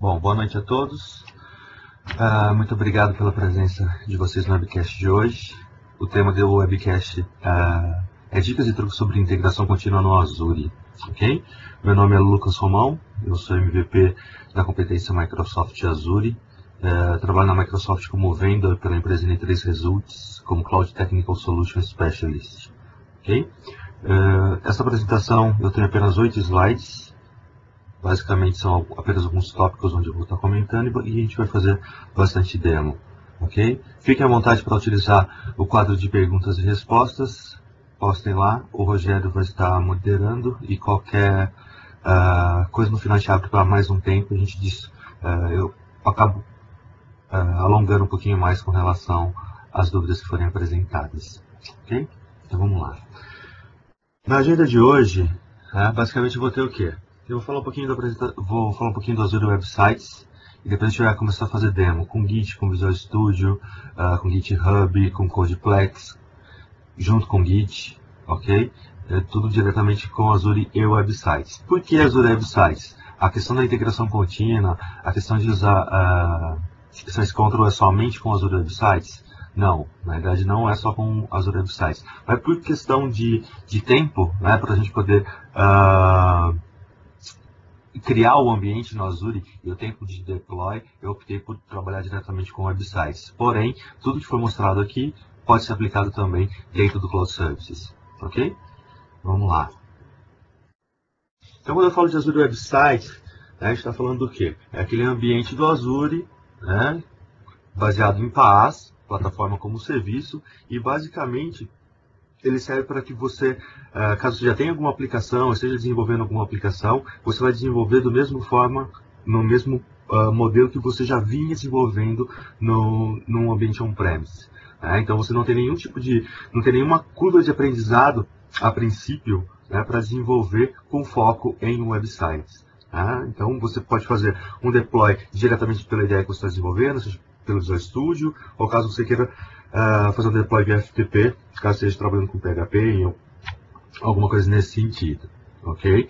Bom, boa noite a todos. Muito obrigado pela presença de vocês no webcast de hoje. O tema do webcast é dicas e truques sobre integração contínua no Azure. Ok? Meu nome é Lucas Romão, eu sou MVP da competência Microsoft Azure. Trabalho na Microsoft como vendor pela empresa N3 Results, como Cloud Technical Solution Specialist. Ok? Essa apresentação eu tenho apenas 8 slides. Basicamente são apenas alguns tópicos onde eu vou estar comentando e a gente vai fazer bastante demo, ok? Fiquem à vontade para utilizar o quadro de perguntas e respostas, postem lá, o Rogério vai estar moderando e qualquer coisa no final a gente abre para mais um tempo, a gente diz, eu acabo alongando um pouquinho mais com relação às dúvidas que forem apresentadas, ok? Então vamos lá. Na agenda de hoje, basicamente eu vou ter o quê? Eu vou falar um pouquinho do Azure Web Sites e depois a gente vai começar a fazer demo com Git, com Visual Studio, com GitHub, com Codeplex, junto com Git, ok? Tudo diretamente com Azure e Web Sites. Por que Azure Web Sites? A questão da integração contínua, a questão de usar Access Control é somente com Azure Web Sites? Não, na verdade não é só com Azure Web Sites. Mas por questão de tempo, né, para a gente poder criar o ambiente no Azure e o tempo de deploy, eu optei por trabalhar diretamente com websites. Porém, tudo que foi mostrado aqui pode ser aplicado também dentro do Cloud Services. Ok? Vamos lá. Então, quando eu falo de Azure Websites, a gente está falando do quê? É aquele ambiente do Azure, né, baseado em PaaS, plataforma como serviço, e basicamente ele serve para que você, caso você já tenha alguma aplicação, esteja desenvolvendo alguma aplicação, você vai desenvolver do mesmo forma, no mesmo modelo que você já vinha desenvolvendo num ambiente on-premise. Então você não tem nenhum tipo de, não tem nenhuma curva de aprendizado a princípio, para desenvolver com foco em websites. Então você pode fazer um deploy diretamente pela ideia que você está desenvolvendo, seja pelo Visual Studio, ou caso você queira fazer um deploy via FTP, caso esteja trabalhando com PHP ou alguma coisa nesse sentido. Ok?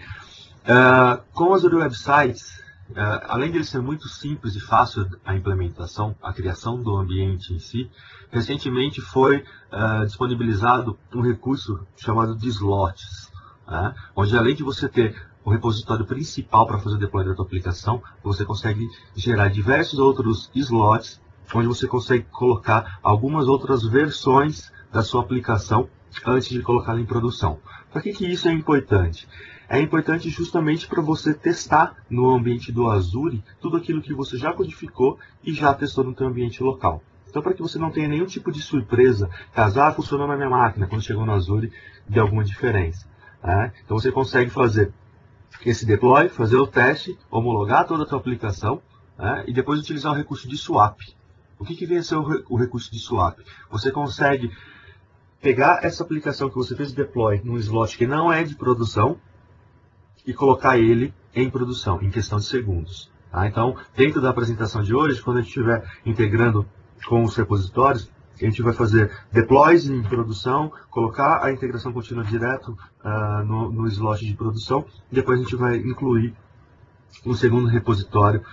Com Azure Web Sites, além de ele ser muito simples e fácil a implementação, a criação do ambiente em si, recentemente foi disponibilizado um recurso chamado de slots, onde além de você ter o repositório principal para fazer o deploy da sua aplicação, você consegue gerar diversos outros slots, onde você consegue colocar algumas outras versões da sua aplicação antes de colocá-la em produção. Para que isso é importante? É importante justamente para você testar no ambiente do Azure tudo aquilo que você já codificou e já testou no seu ambiente local. Então, para que você não tenha nenhum tipo de surpresa, caso funcionou na minha máquina, quando chegou no Azure, de alguma diferença. Então, você consegue fazer esse deploy, fazer o teste, homologar toda a sua aplicação e depois utilizar o recurso de swap. O que vem a ser o recurso de swap? Você consegue pegar essa aplicação que você fez deploy num slot que não é de produção e colocar ele em produção, em questão de segundos. Então, dentro da apresentação de hoje, quando a gente estiver integrando com os repositórios, a gente vai fazer deploys em produção, colocar a integração contínua direto no slot de produção, e depois a gente vai incluir um segundo repositório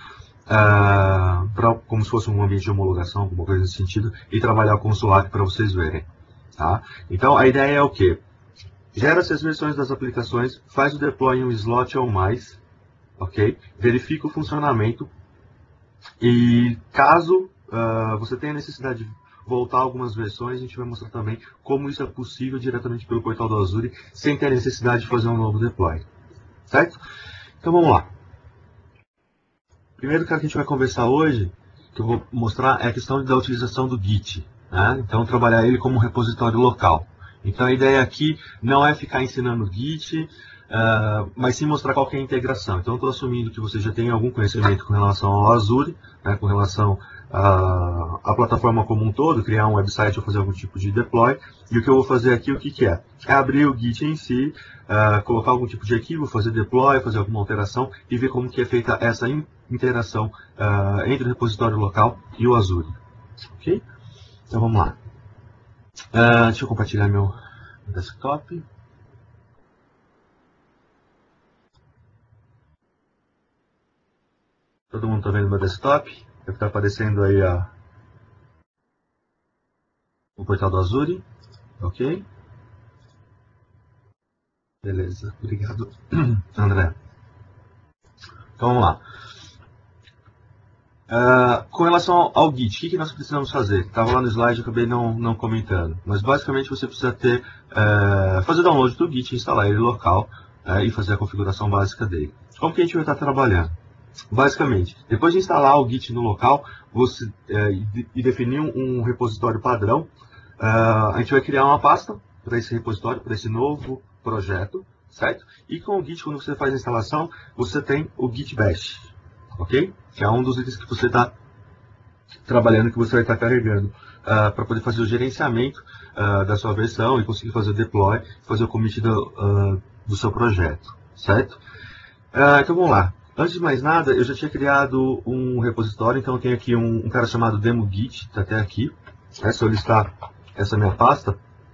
como se fosse um ambiente de homologação, alguma coisa nesse sentido, e trabalhar com o swap para vocês verem. Então, a ideia é o quê? Gera as versões das aplicações, faz o deploy em um slot ou mais, ok? Verifica o funcionamento e caso você tenha necessidade de voltar algumas versões, a gente vai mostrar também como isso é possível diretamente pelo portal do Azure, sem ter necessidade de fazer um novo deploy. Certo? Então vamos lá. Primeiro que a gente vai conversar hoje, que eu vou mostrar, é a questão da utilização do Git. Então trabalhar ele como repositório local. Então a ideia aqui não é ficar ensinando Git, mas sim mostrar qual que é a integração. Então eu estou assumindo que você já tem algum conhecimento com relação ao Azure, com relação à plataforma como um todo, criar um website ou fazer algum tipo de deploy. E o que eu vou fazer aqui, o que é? É abrir o Git em si, colocar algum tipo de arquivo, fazer deploy, fazer alguma alteração e ver como que é feita essa interação entre o repositório local e o Azure. Ok? Então vamos lá. Deixa eu compartilhar meu desktop. Todo mundo está vendo meu desktop? Deve estar aparecendo aí o portal do Azure. Ok? Beleza, obrigado, André. Então vamos lá. Com relação ao Git, o que nós precisamos fazer? Estava lá no slide, eu acabei não comentando. Mas basicamente você precisa fazer download do Git, instalar ele local e fazer a configuração básica dele. Como que a gente vai estar trabalhando? Basicamente, depois de instalar o Git no local e definir um repositório padrão, a gente vai criar uma pasta para esse repositório, para esse novo projeto, certo? E com o Git, quando você faz a instalação, você tem o Git Bash, ok? Que é um dos itens que você está trabalhando, que você vai estar carregando para poder fazer o gerenciamento da sua versão e conseguir fazer o deploy, fazer o commit do seu projeto, certo? Então vamos lá. Antes de mais nada, eu já tinha criado um repositório, então eu tenho aqui um cara chamado DemoGit, está até aqui. Se eu listar essa minha pasta,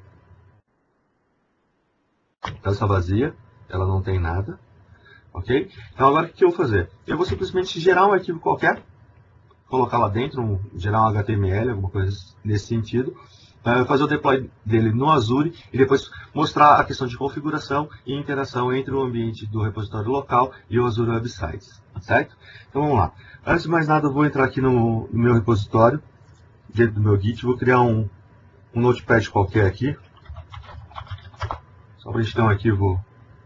ela está vazia, ela não tem nada. Ok? Então agora o que eu vou fazer? Eu vou simplesmente gerar um arquivo qualquer, colocar lá dentro, gerar um HTML, alguma coisa nesse sentido, fazer o deploy dele no Azure e depois mostrar a questão de configuração e interação entre o ambiente do repositório local e o Azure Web Sites, certo? Então vamos lá. Antes de mais nada, eu vou entrar aqui no meu repositório, dentro do meu Git, vou criar um notepad qualquer aqui, só para a gente ter um arquivo.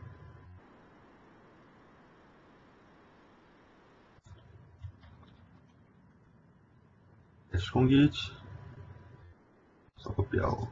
Teste com Git. Só copiar o...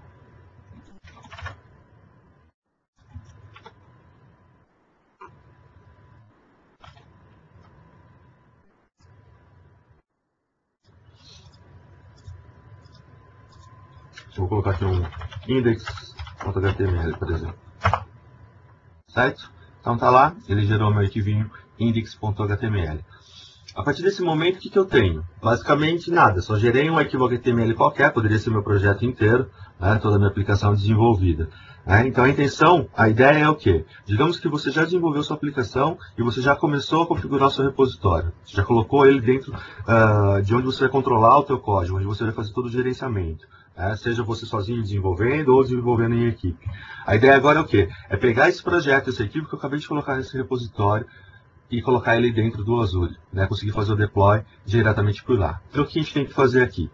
Vou colocar aqui um index.html, por exemplo. Certo? Então tá lá, ele gerou meu arquivinho index.html. A partir desse momento, o que eu tenho? Basicamente nada, só gerei um arquivo HTML qualquer, poderia ser meu projeto inteiro, toda a minha aplicação desenvolvida. Então a intenção, a ideia é o quê? Digamos que você já desenvolveu sua aplicação e você já começou a configurar o seu repositório. Você já colocou ele dentro de onde você vai controlar o teu código, onde você vai fazer todo o gerenciamento. Seja você sozinho desenvolvendo ou desenvolvendo em equipe. A ideia agora é o quê? É pegar esse projeto, esse arquivo que eu acabei de colocar nesse repositório, e colocar ele dentro do Azure, conseguir fazer o deploy diretamente por lá. Então o que a gente tem que fazer aqui?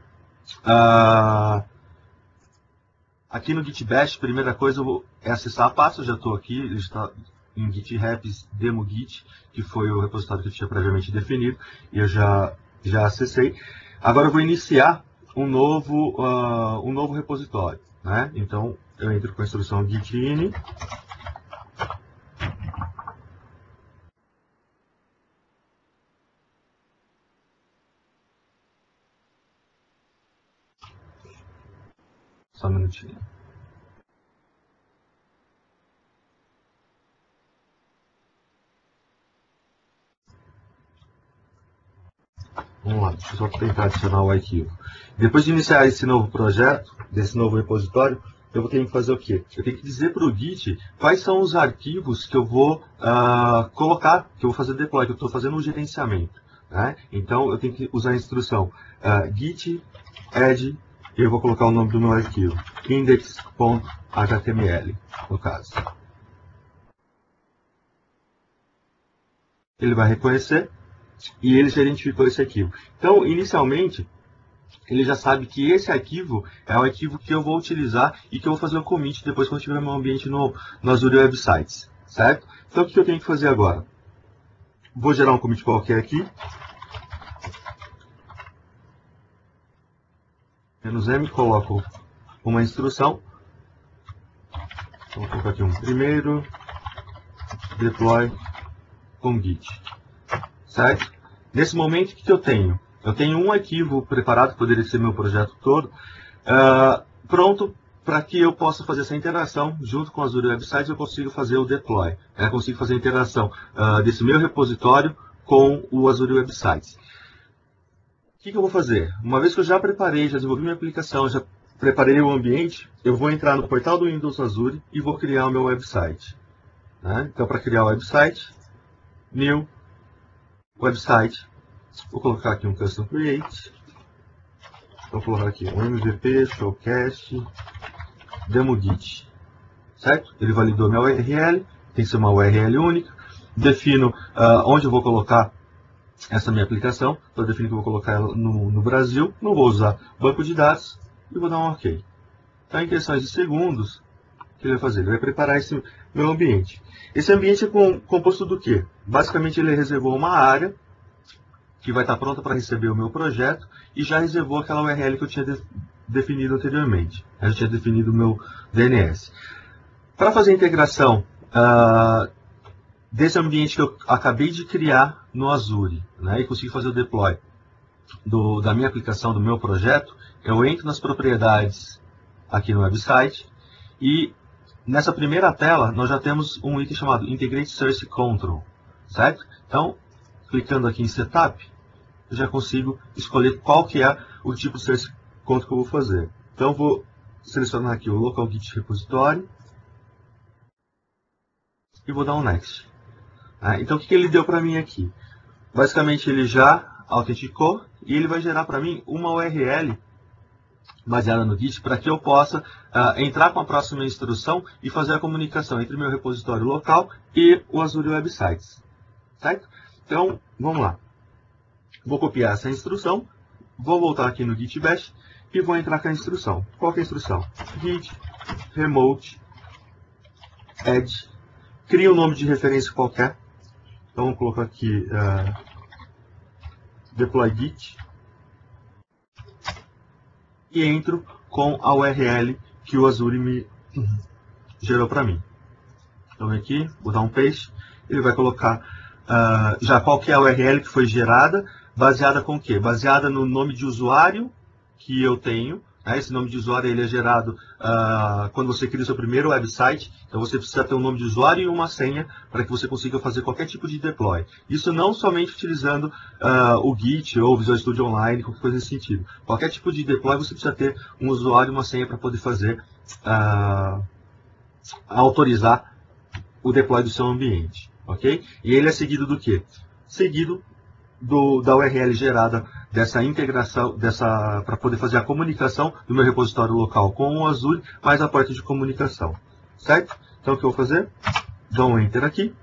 Aqui no Git Bash, a primeira coisa é acessar a pasta, eu já estou aqui, ele está em GitHub Demo Git, que foi o repositório que eu tinha previamente definido, e eu já acessei. Agora eu vou iniciar um novo repositório. Então eu entro com a instrução git init. Só um minutinho. Vamos lá, deixa eu só tentar adicionar o arquivo. Depois de iniciar esse novo projeto, desse novo repositório, eu vou ter que fazer o quê? Eu tenho que dizer para o Git quais são os arquivos que eu vou colocar, que eu vou fazer deploy, que eu estou fazendo um gerenciamento. Então eu tenho que usar a instrução git add, e eu vou colocar o nome do meu arquivo, index.html, no caso. Ele vai reconhecer e ele já identificou esse arquivo. Então, inicialmente, ele já sabe que esse arquivo é o arquivo que eu vou utilizar e que eu vou fazer o commit depois quando tiver meu ambiente no Azure Web Sites, certo? Então, o que eu tenho que fazer agora? Vou gerar um commit qualquer aqui. "-m", coloco uma instrução. Vou colocar aqui um primeiro deploy com Git, certo? Nesse momento, o que eu tenho? Eu tenho um arquivo preparado, que poderia ser meu projeto todo, pronto para que eu possa fazer essa interação junto com o Azure Web Sites. Eu consigo fazer o deploy, consigo fazer a interação desse meu repositório com o Azure Web Sites. O que eu vou fazer? Uma vez que eu já preparei, já desenvolvi minha aplicação, já preparei o ambiente, eu vou entrar no portal do Windows Azure e vou criar o meu website. Então, para criar o website, new website, Vou colocar aqui um custom create. Vou colocar aqui um MVP, showcast, demo git. Certo? Ele validou minha URL, tem que ser uma URL única. Defino onde eu vou colocar essa minha aplicação. Estou definindo que eu vou colocar ela no Brasil. Não vou usar banco de dados e vou dar um OK. Então, em questões de segundos, o que ele vai fazer? Ele vai preparar esse meu ambiente. Esse ambiente é composto do quê? Basicamente, ele reservou uma área que vai estar pronta para receber o meu projeto e já reservou aquela URL que eu tinha definido anteriormente. Eu já tinha definido o meu DNS. Para fazer a integração desse ambiente que eu acabei de criar no Azure, né, e conseguir fazer o deploy da minha aplicação, do meu projeto, eu entro nas propriedades aqui no website e nessa primeira tela nós já temos um item chamado Integrate Source Control, certo? Então, clicando aqui em Setup, eu já consigo escolher qual que é o tipo de Source Control que eu vou fazer. Então, eu vou selecionar aqui o Local Git Repository e vou dar um Next. Então, o que ele deu para mim aqui? Basicamente, ele já autenticou e ele vai gerar para mim uma URL baseada no Git para que eu possa entrar com a próxima instrução e fazer a comunicação entre o meu repositório local e o Azure Web Sites. Certo? Então, vamos lá. Vou copiar essa instrução, vou voltar aqui no Git Bash e vou entrar com a instrução. Qual que é a instrução? Git remote add. Cria um nome de referência qualquer. Então, vamos colocar aqui deploy git e entro com a URL que o Azure me gerou para mim. Então, vem aqui, vou dar um paste, ele vai colocar já qual que é a URL que foi gerada, baseada com o quê? Baseada no nome de usuário que eu tenho. Esse nome de usuário ele é gerado quando você cria o seu primeiro website. Então você precisa ter um nome de usuário e uma senha para que você consiga fazer qualquer tipo de deploy. Isso não somente utilizando o Git ou o Visual Studio Online, qualquer coisa nesse sentido. Qualquer tipo de deploy você precisa ter um usuário e uma senha para poder fazer, autorizar o deploy do seu ambiente. Ok? E ele é seguido do quê? Seguido da URL gerada dessa integração, para poder fazer a comunicação do meu repositório local com o Azure, mais a parte de comunicação. Certo? Então, o que eu vou fazer? Dou um Enter aqui.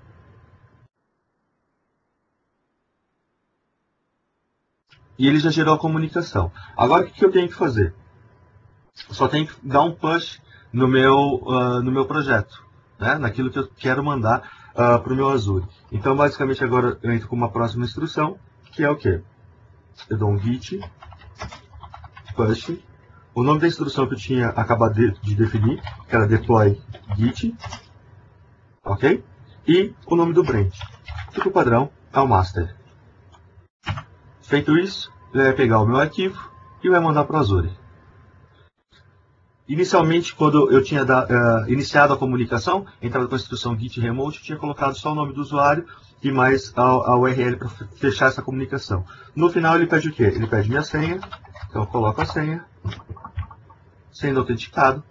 E ele já gerou a comunicação. Agora, o que eu tenho que fazer? Eu só tenho que dar um push no meu projeto, né? Naquilo que eu quero mandar para o meu Azure. Então, basicamente, agora eu entro com uma próxima instrução, que é o quê? Eu dou um git push, o nome da instrução que eu tinha acabado de definir, que era deploy git, ok? E o nome do branch, que o padrão é o master. Feito isso, ele vai pegar o meu arquivo e vai mandar para o Azure. Inicialmente, quando eu tinha iniciado a comunicação, entrado com a instrução git remote, eu tinha colocado só o nome do usuário e mais a URL para fechar essa comunicação. No final, ele pede o quê? Ele pede minha senha, então eu coloco a senha, sendo autenticado,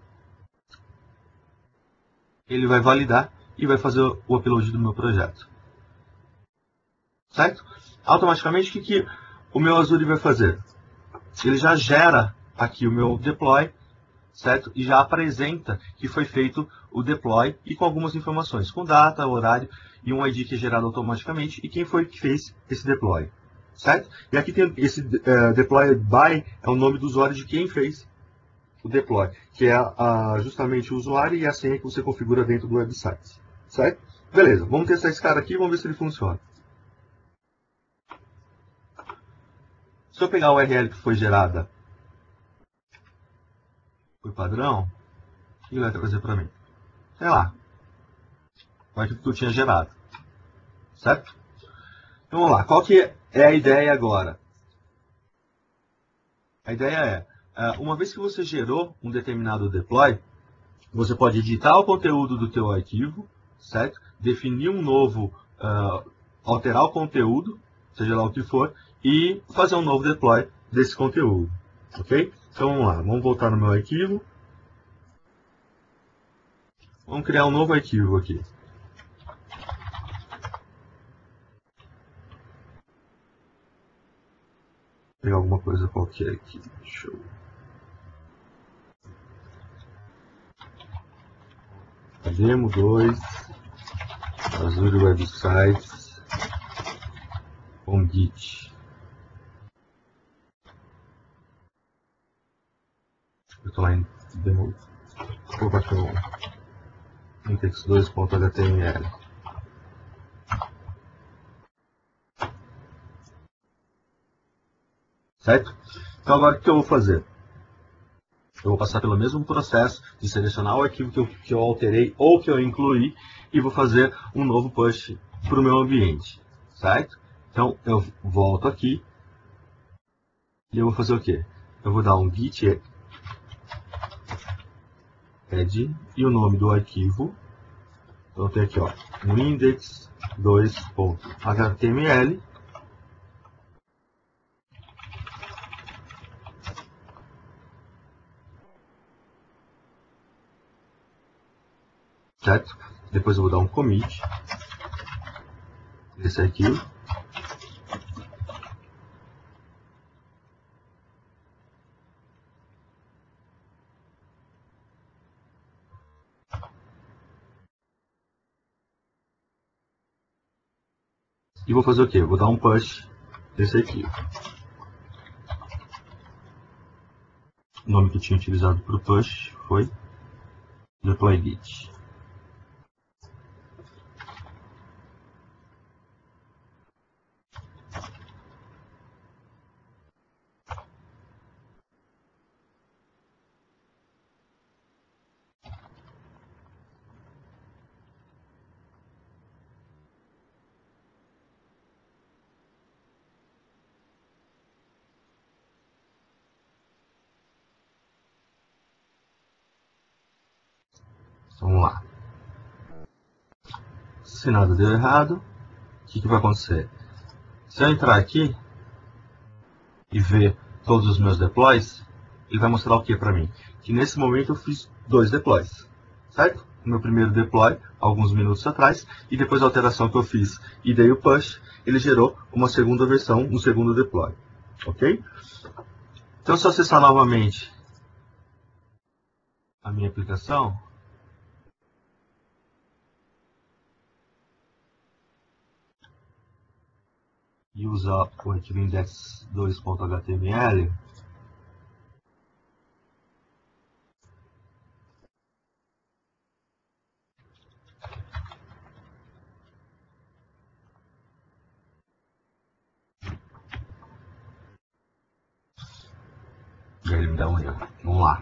ele vai validar e vai fazer o upload do meu projeto. Certo? Automaticamente, o que o meu Azure vai fazer? Ele já gera aqui o meu deploy, certo? E já apresenta que foi feito o deploy e com algumas informações, com data, horário e um ID que é gerado automaticamente e quem foi que fez esse deploy, certo? E aqui tem esse deploy by, é o nome do usuário de quem fez o deploy, que é justamente o usuário e a senha que você configura dentro do website, certo? Beleza, vamos testar esse cara aqui e vamos ver se ele funciona. Se eu pegar a URL que foi gerada por padrão, o que ele vai trazer para mim? Sei lá, o arquivo que eu tinha gerado, certo? Então vamos lá, qual que é a ideia agora? A ideia é, uma vez que você gerou um determinado deploy, você pode editar o conteúdo do teu arquivo, certo? Definir um novo, alterar o conteúdo, seja lá o que for, e fazer um novo deploy desse conteúdo, ok? Então vamos lá, vamos voltar no meu arquivo. Vamos criar um novo arquivo aqui. pegar alguma coisa qualquer aqui. Deixa eu... Demo 2, Azure Websites, com Git. Eu estou lá em demo, vou baixar o index2.html. Certo? Então agora o que eu vou fazer? Eu vou passar pelo mesmo processo de selecionar o arquivo que eu alterei ou que eu incluí e vou fazer um novo push para o meu ambiente, certo? Então eu volto aqui e eu vou fazer o quê? Eu vou dar um git add e o nome do arquivo. Então eu tenho aqui, ó, um index2.html. Certo? Depois eu vou dar um commit desse arquivo. E vou fazer o quê? Vou dar um push desse arquivo. O nome que eu tinha utilizado para o push foi deploy git. Vamos lá. Se nada deu errado, o que vai acontecer? Se eu entrar aqui e ver todos os meus deploys, ele vai mostrar o que para mim? Que nesse momento eu fiz 2 deploys, certo? O meu primeiro deploy, alguns minutos atrás, e depois a alteração que eu fiz e dei o push, ele gerou uma segunda versão, um segundo deploy, ok? Então se eu acessar novamente a minha aplicação, e usar o arquivo index2.html, e aí ele me dá um erro. Vamos lá.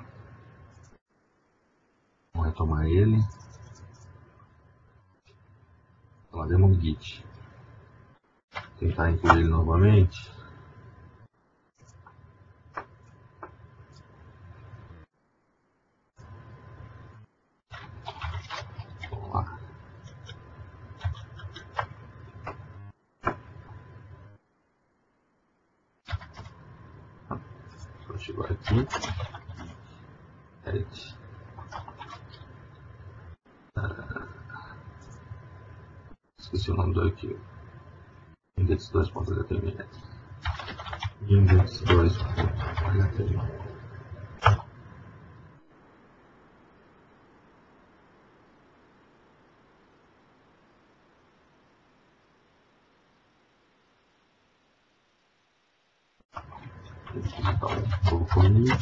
Vamos retomar ele. Lá, demo git. Tentar incluir ele novamente. Vamos lá. Vou chegar aqui. Edit. Esqueci o nome do arquivo. Index2.html. Index2.html. Então, vou commit.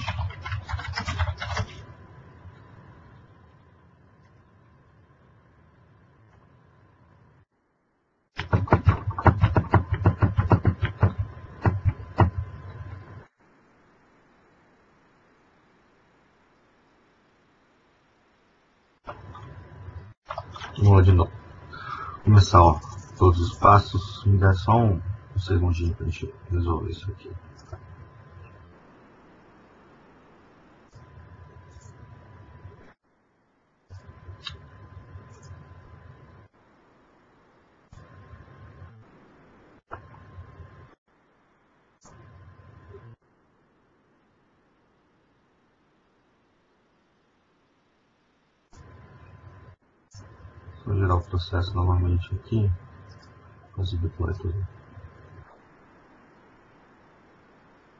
Vamos lá de novo. Começar, ó, todos os passos. Me dá só um segundinho para a gente resolver isso aqui. Vou gerar o processo novamente aqui. Fazer deploy tudo.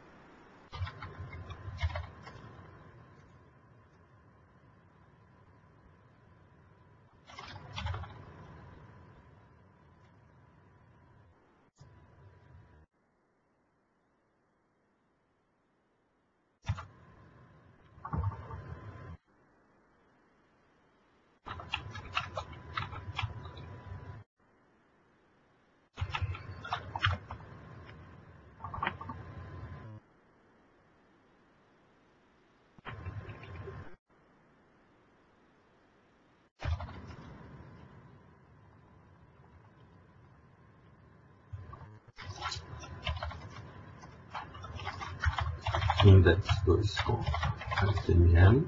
index2.html.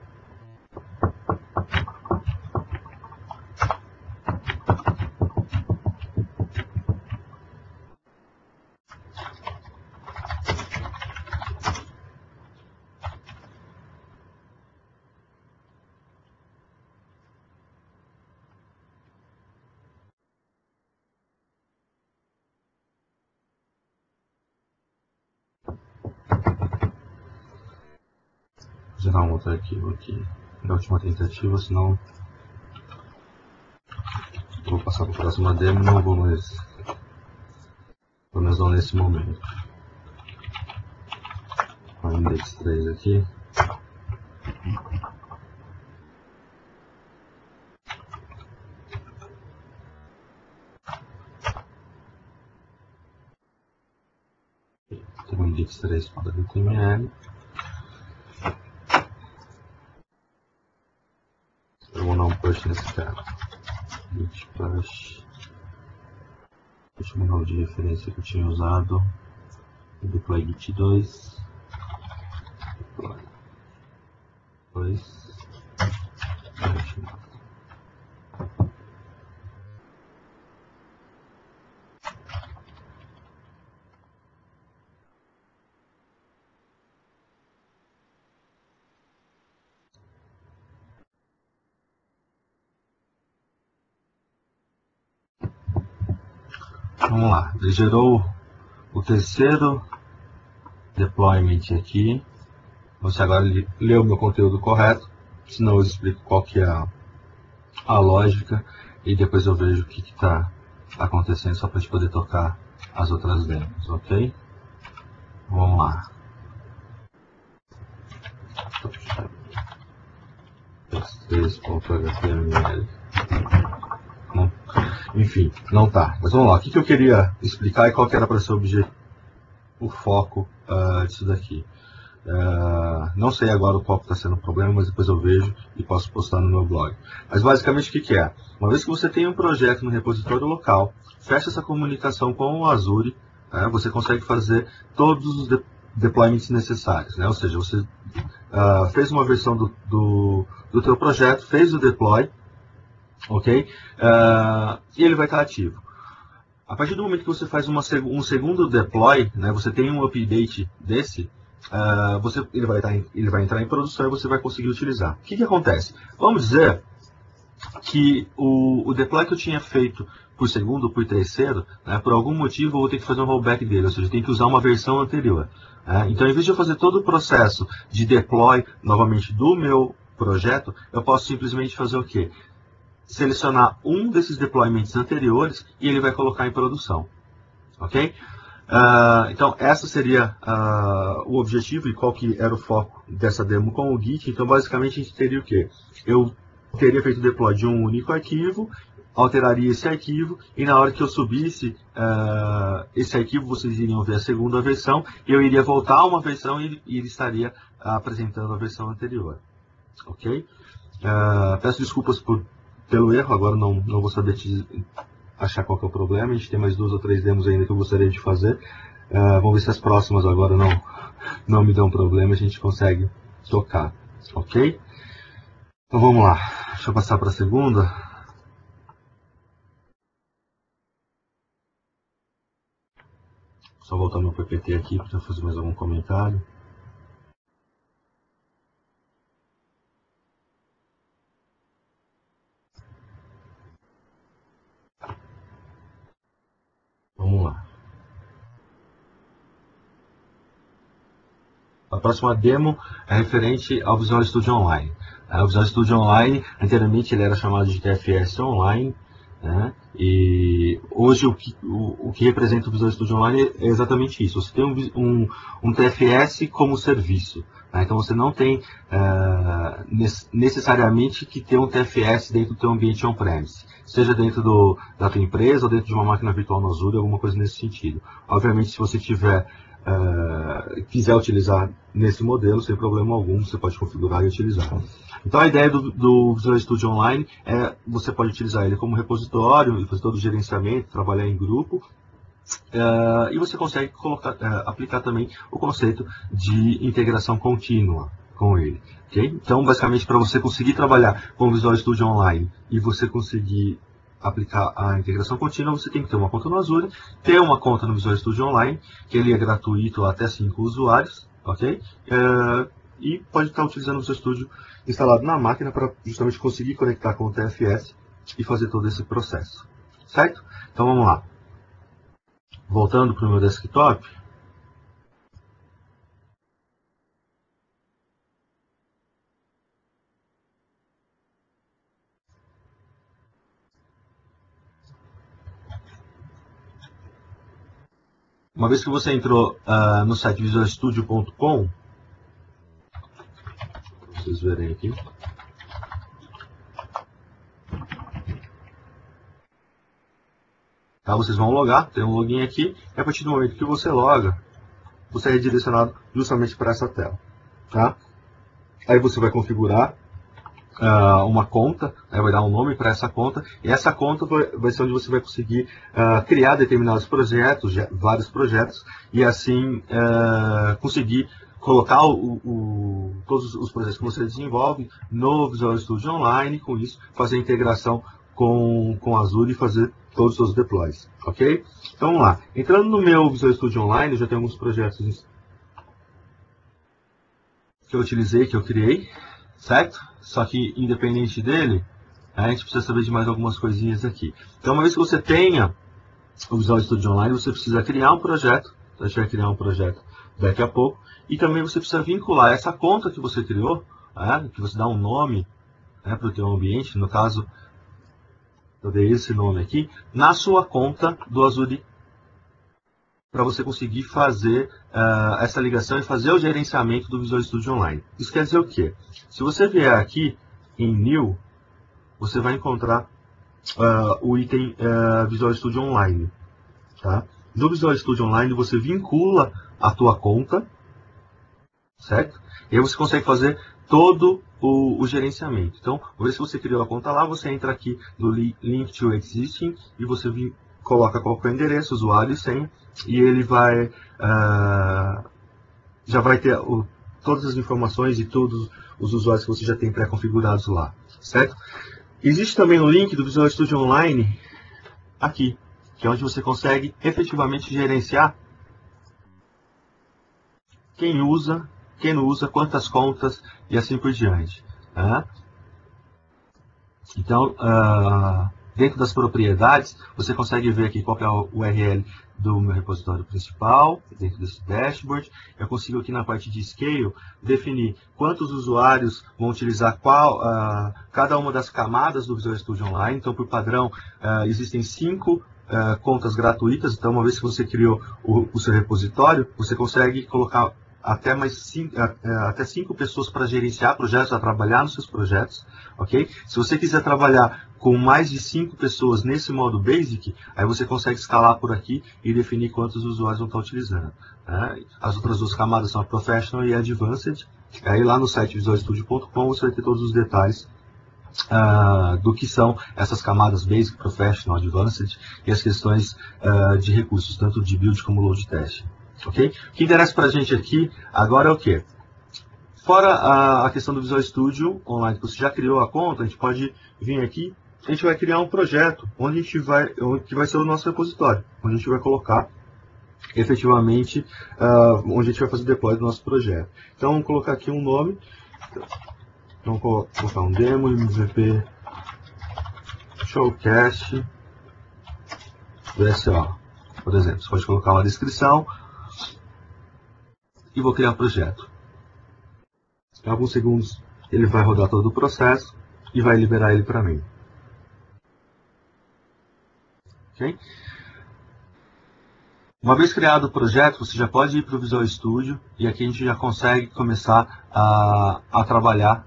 Gerar um outro arquivo aqui na última tentativa, senão vou passar para a próxima demo, não vou mais, pelo menos não nesse momento. O index 3 aqui. Tem o index 3.html. Eu vou dar um push nesse cara. Git push. Deixa eu mudar o de referência que eu tinha usado. Deploy git 2. Deploy 2. Vamos lá, ele gerou o terceiro deployment aqui. Você agora leu o meu conteúdo correto, senão eu explico qual que é a lógica e depois eu vejo o que está acontecendo só para a gente poder tocar as outras demos, ok? Vamos lá. Test3.html. Enfim, não tá. Mas vamos lá. O que eu queria explicar e qual que era para ser o foco disso daqui. Não sei agora qual está sendo o problema, mas depois eu vejo e posso postar no meu blog. Mas basicamente o que é? Uma vez que você tem um projeto no repositório local, fecha essa comunicação com o Azure, você consegue fazer todos os deployments necessários. Ou seja, você fez uma versão do teu projeto, fez o deploy, ok? E ele vai estar ativo. A partir do momento que você faz um segundo deploy, você tem um update desse, ele vai entrar em produção e você vai conseguir utilizar. O que acontece? Vamos dizer que o deploy que eu tinha feito por segundo ou por terceiro, por algum motivo eu vou ter que fazer um rollback dele, ou seja, eu tenho que usar uma versão anterior. Então, em vez de eu fazer todo o processo de deploy novamente do meu projeto, eu posso simplesmente fazer o quê? Selecionar um desses deployments anteriores e ele vai colocar em produção. Ok? Então, essa seria o objetivo e qual que era o foco dessa demo com o Git. Então, basicamente, a gente teria o quê? Eu teria feito o deploy de um único arquivo, alteraria esse arquivo, e na hora que eu subisse esse arquivo, vocês iriam ver a segunda versão, e eu iria voltar a uma versão e ele estaria apresentando a versão anterior. Ok? Peço desculpas pelo erro, agora não vou saber achar qual que é o problema. A gente tem mais 2 ou 3 demos ainda que eu gostaria de fazer. Vamos ver se as próximas agora não me dão problema, a gente consegue tocar. Ok? Então vamos lá. Deixa eu passar para a segunda. Só voltar meu PPT aqui para fazer mais algum comentário. Vamos lá. A próxima demo é referente ao Visual Studio Online. O Visual Studio Online, anteriormente ele era chamado de TFS Online, e hoje o que representa o Visual Studio Online é exatamente isso. Você tem um TFS como serviço. Então você não tem necessariamente que ter um TFS dentro do teu ambiente on-premise, seja dentro da tua empresa ou dentro de uma máquina virtual no Azure, alguma coisa nesse sentido. Obviamente, se você quiser utilizar nesse modelo, sem problema algum, você pode configurar e utilizar. Então a ideia do Visual Studio Online você pode utilizar ele como repositório e fazer todo o gerenciamento, trabalhar em grupo, E você consegue aplicar também o conceito de integração contínua com ele. Okay? Então, basicamente, para você conseguir trabalhar com o Visual Studio Online e você conseguir aplicar a integração contínua, você tem que ter uma conta no Azure, ter uma conta no Visual Studio Online, que ele é gratuito até 5 usuários, ok? E pode estar utilizando o Visual Studio instalado na máquina para justamente conseguir conectar com o TFS e fazer todo esse processo, certo? Então vamos lá. Voltando para o meu desktop. Uma vez que você entrou no site visualstudio.com, vocês verem aqui. Tá, vocês vão logar, tem um login aqui, e a partir do momento que você loga, você é redirecionado justamente para essa tela. Tá? Aí você vai configurar uma conta, vai dar um nome para essa conta, e essa conta vai ser onde você vai conseguir criar determinados projetos, vários projetos, e assim conseguir colocar todos os projetos que você desenvolve no Visual Studio Online, com isso fazer a integração com o Azure e fazer todos os seus deploys, ok? Então vamos lá, entrando no meu Visual Studio Online, eu já tenho alguns projetos que eu utilizei, que eu criei, certo? Só que, independente dele, a gente precisa saber de mais algumas coisinhas aqui. Então, uma vez que você tenha o Visual Studio Online, você precisa criar um projeto. A gente vai criar um projeto daqui a pouco. E também você precisa vincular essa conta que você criou, que você dá um nome para o teu ambiente. No caso, eu dei esse nome aqui, na sua conta do Azure, para você conseguir fazer essa ligação e fazer o gerenciamento do Visual Studio Online. Isso quer dizer o quê? Se você vier aqui em New, você vai encontrar o item Visual Studio Online. Tá? No Visual Studio Online você vincula a tua conta, certo? E aí você consegue fazer todo o gerenciamento. Então, uma vez que você criou a conta lá, você entra aqui no Link to Existing e você coloca qualquer endereço, usuário e senha, e ele vai já vai ter todas as informações e todos os usuários que você já tem pré-configurados lá, certo? Existe também o link do Visual Studio Online aqui, que é onde você consegue efetivamente gerenciar quem usa, quem não usa, quantas contas e assim por diante. Tá? Então, dentro das propriedades, você consegue ver aqui qual é o URL do meu repositório principal, dentro desse dashboard. Eu consigo aqui na parte de Scale definir quantos usuários vão utilizar cada uma das camadas do Visual Studio Online. Então, por padrão, existem 5 contas gratuitas. Então, uma vez que você criou o seu repositório, você consegue colocar até 5 pessoas para gerenciar projetos, para trabalhar nos seus projetos, ok? Se você quiser trabalhar com mais de 5 pessoas nesse modo Basic, aí você consegue escalar por aqui e definir quantos usuários vão estar utilizando. Né? As outras 2 camadas são a Professional e a Advanced. Aí lá no site visualstudio.com você vai ter todos os detalhes do que são essas camadas Basic, Professional, Advanced e as questões de recursos, tanto de build como load test. Okay? O que interessa para a gente aqui agora é o que? Fora a questão do Visual Studio Online, que você já criou a conta, a gente pode vir aqui, a gente vai criar um projeto onde que vai ser o nosso repositório, onde a gente vai colocar efetivamente, onde a gente vai fazer o deploy do nosso projeto. Então vamos colocar aqui um nome, vamos colocar um demo, MVP Showcast VSO, por exemplo. Você pode colocar uma descrição, e vou criar um projeto. Em alguns segundos ele vai rodar todo o processo e vai liberar ele para mim. Okay? Uma vez criado o projeto, você já pode ir para o Visual Studio e aqui a gente já consegue começar a trabalhar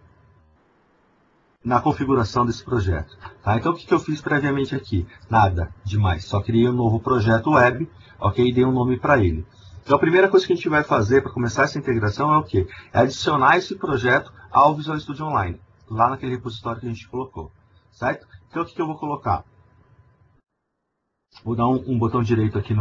na configuração desse projeto. Tá? Então o que eu fiz previamente aqui? Nada demais, só criei um novo projeto web, ok? E dei um nome para ele. Então a primeira coisa que a gente vai fazer para começar essa integração é o quê? É adicionar esse projeto ao Visual Studio Online, lá naquele repositório que a gente colocou, certo? Então o que eu vou colocar? Vou dar um botão direito aqui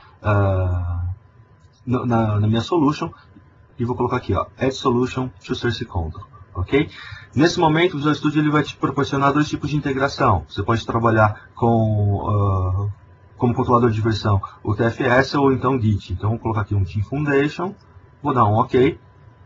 na minha solution e vou colocar aqui, ó, Add Solution to Source Control, ok? Nesse momento, o Visual Studio ele vai te proporcionar dois tipos de integração. Você pode trabalhar como controlador de versão o TFS ou então Git. Então, vou colocar aqui um Team Foundation, vou dar um OK,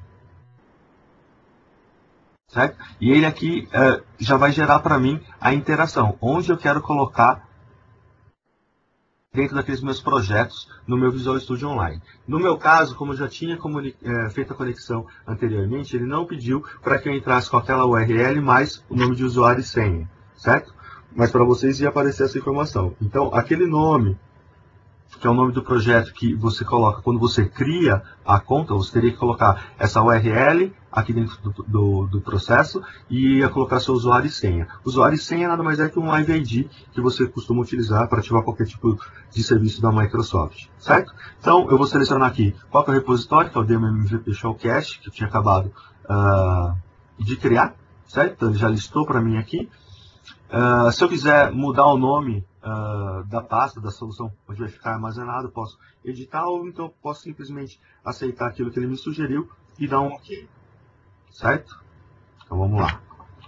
certo? E ele aqui já vai gerar para mim a interação, onde eu quero colocar dentro daqueles meus projetos no meu Visual Studio Online. No meu caso, como eu já tinha feito a conexão anteriormente, ele não pediu para que eu entrasse com aquela URL mais o nome de usuário e senha, certo? Mas para vocês ia aparecer essa informação. Então, aquele nome, que é o nome do projeto que você coloca quando você cria a conta, você teria que colocar essa URL aqui dentro do processo e ia colocar seu usuário e senha. Usuário e senha nada mais é que um Live ID que você costuma utilizar para ativar qualquer tipo de serviço da Microsoft, certo? Então, eu vou selecionar aqui qual que é o repositório, que é o Demo MVP Showcast, que eu tinha acabado de criar, certo? Então, ele já listou para mim aqui. Se eu quiser mudar o nome da pasta, da solução onde vai ficar armazenado, eu posso editar ou então posso simplesmente aceitar aquilo que ele me sugeriu e dar um OK, certo? Então vamos lá.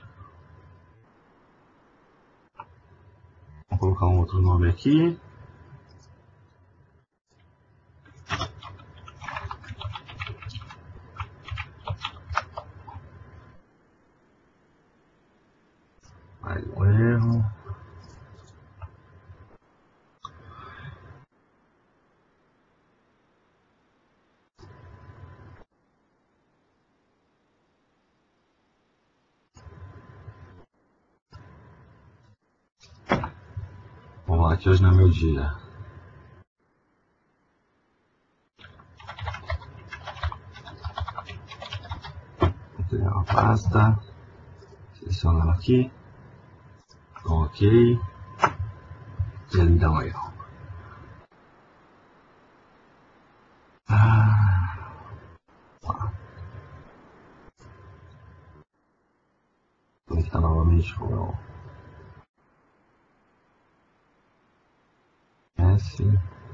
Vou colocar um outro nome aqui. Mais um erro. Vamos lá, que hoje não é meu dia. Vou criar uma pasta. Selecionando aqui. OK. E ele me dá um erro. Vou conectar novamente com o S.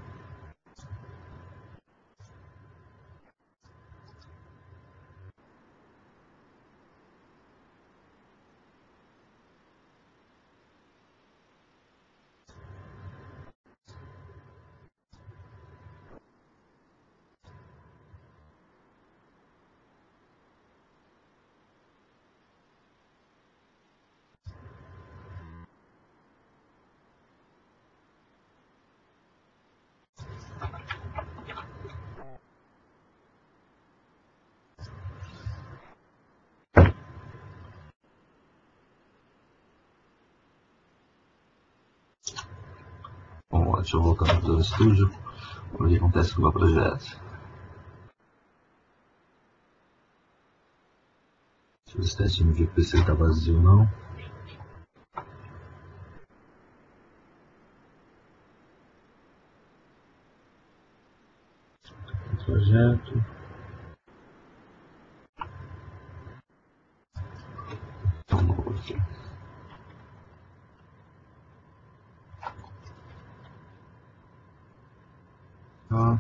Bom, deixa eu voltar no Visual Studio. Vamos ver o que acontece com o meu projeto. Deixa eu ver se o teste MVP se ele está vazio ou não. Projeto. Então, vamos aqui. Tá.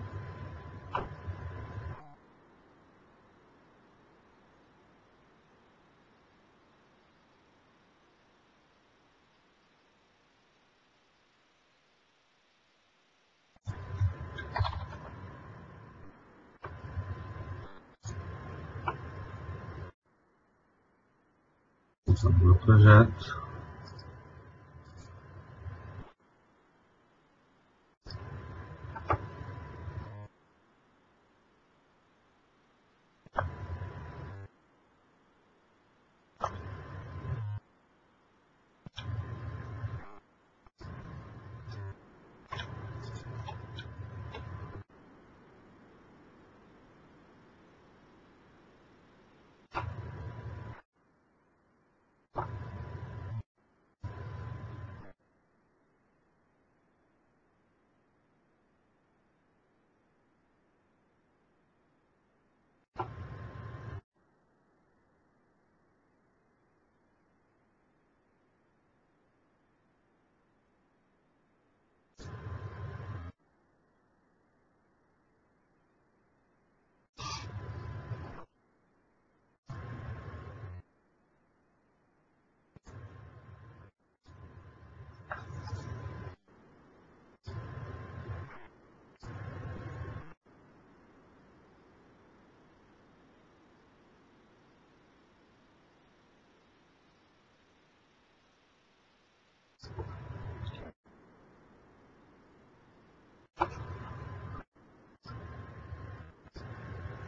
Vamos no projeto.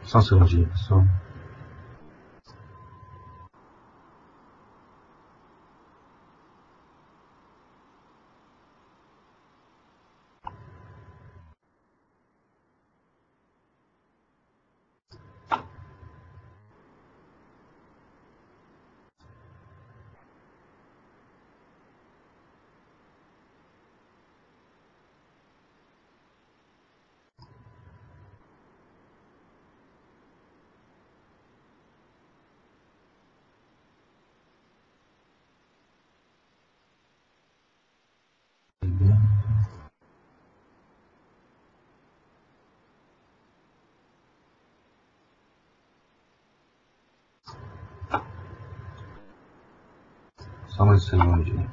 Só um segundinho, pessoal. Só mais um segundinho.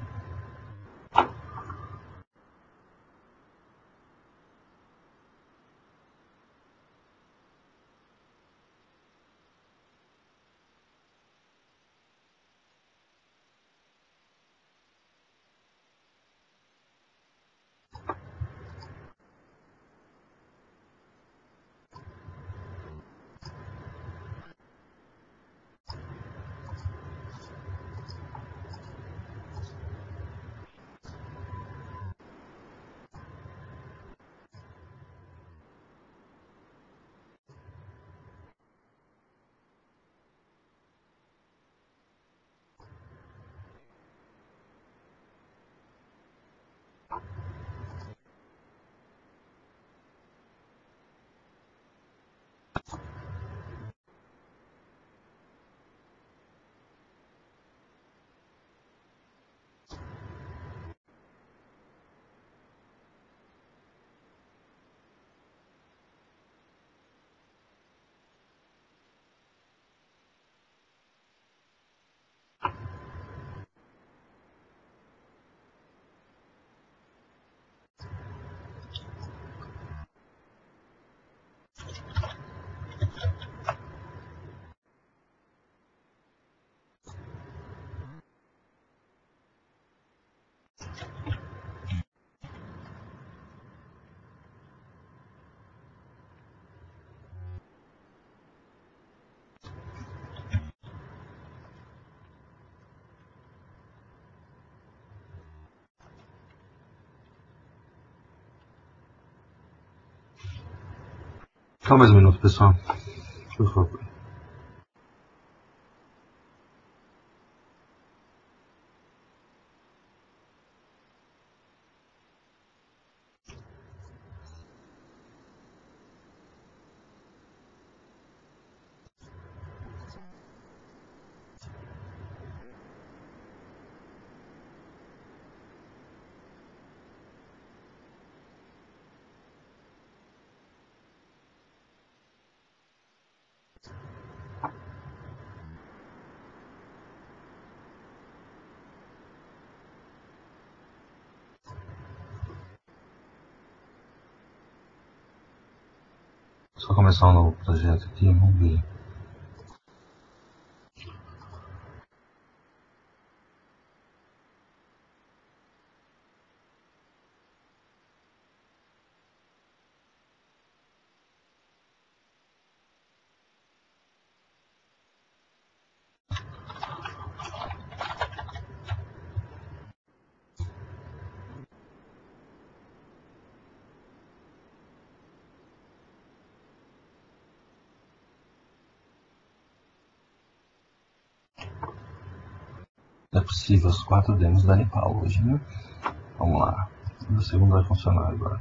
Só mais um minuto, pessoal. Por favor. Só começar um novo projeto aqui, vamos ver. É possível os 4 demos darem pau hoje, né? Vamos lá. O segundo vai funcionar agora.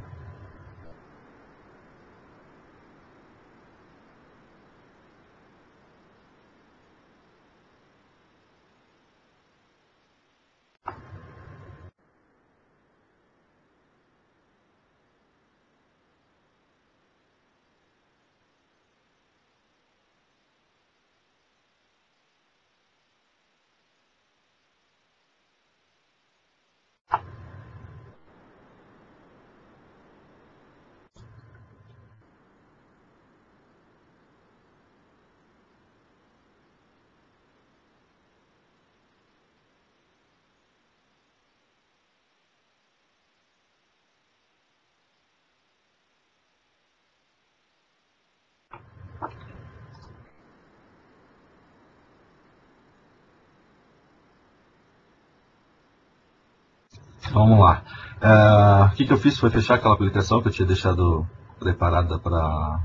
Vamos lá. O que eu fiz foi fechar aquela aplicação que eu tinha deixado preparada para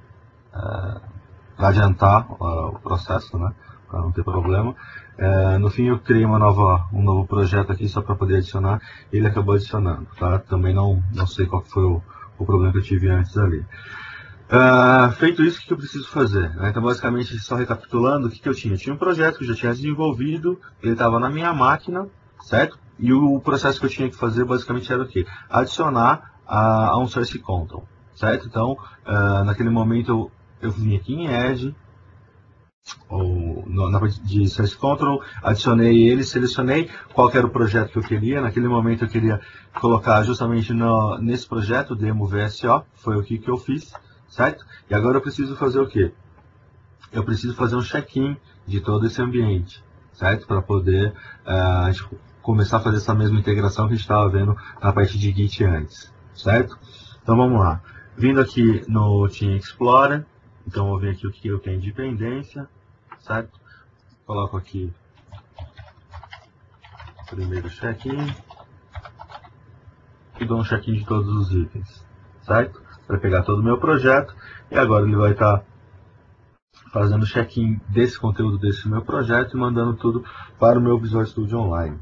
adiantar o processo, né? Para não ter problema. No fim eu criei um novo projeto aqui só para poder adicionar. Ele acabou adicionando, tá? Também não sei qual foi o problema que eu tive antes ali. Feito isso, o que eu preciso fazer? Então, basicamente, só recapitulando, o que eu tinha? Eu tinha um projeto que eu já tinha desenvolvido, ele estava na minha máquina, certo? E o processo que eu tinha que fazer, basicamente, era o quê? Adicionar a um source control, certo? Então, naquele momento, eu vim aqui em Edge, na parte de source control, adicionei ele, selecionei qual era o projeto que eu queria. Naquele momento, eu queria colocar justamente nesse projeto, demo VSO, foi o que eu fiz. Certo? E agora eu preciso fazer o quê? Eu preciso fazer um check-in de todo esse ambiente, certo? Para poder a gente começar a fazer essa mesma integração que a gente estava vendo na parte de Git antes, certo? Então vamos lá. Vindo aqui no Team Explorer, então eu vou ver aqui o que eu tenho de dependência, certo? Coloco aqui primeiro check-in e dou um check-in de todos os itens, certo? Para pegar todo o meu projeto, e agora ele vai estar fazendo check-in desse conteúdo desse meu projeto e mandando tudo para o meu Visual Studio Online.